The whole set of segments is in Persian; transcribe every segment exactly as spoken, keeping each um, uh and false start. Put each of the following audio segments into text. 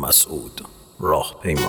مسعود راه پیما.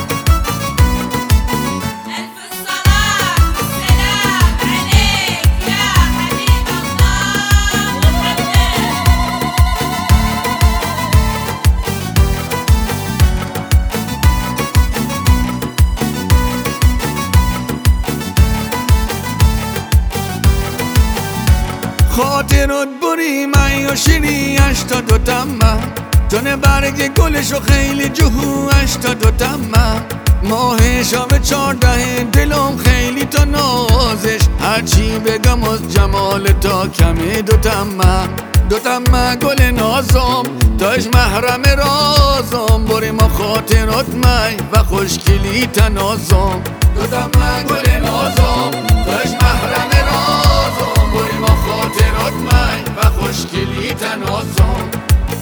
خاطرت بری من و شیریش تا دو تمه، جان برگ گلشو خیلی جهوش تا دو تمه، ماه شام چارده دلم خیلی تا نازش، هرچی بگم از جمال تا کمی دو تمه. دو تمه گل نازم تاش محرم رازم، بری ما خاطرت می و خوشگلی تنازم. دو تمه گل نازم تاش محرم رازم، بری ما خاطرت می و خوشگلی تنازم.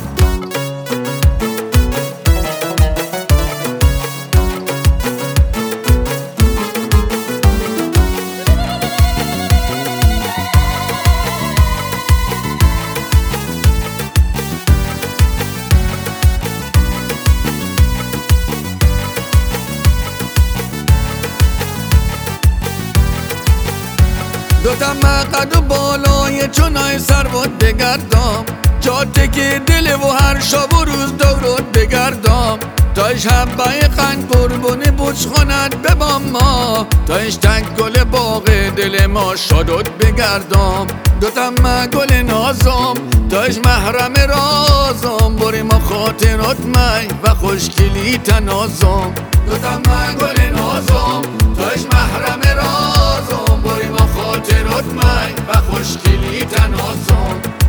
دو تمه قد و بالای چونای سر بود بگردم، جاده که دل و هر شب و روز دورت بگردم، تایش حبه قند قربون بوچ خونت ببام ما، تایش تک گل باغ دل ما شادت بگردم. دو تمه گل نازم تایش محرم رازم، بری ما خاطرت می و خوشگلی تنازم. دو تمه گل نازم تایش محرم رازم، بری ما خاطرت می و خوشگلی تنازم.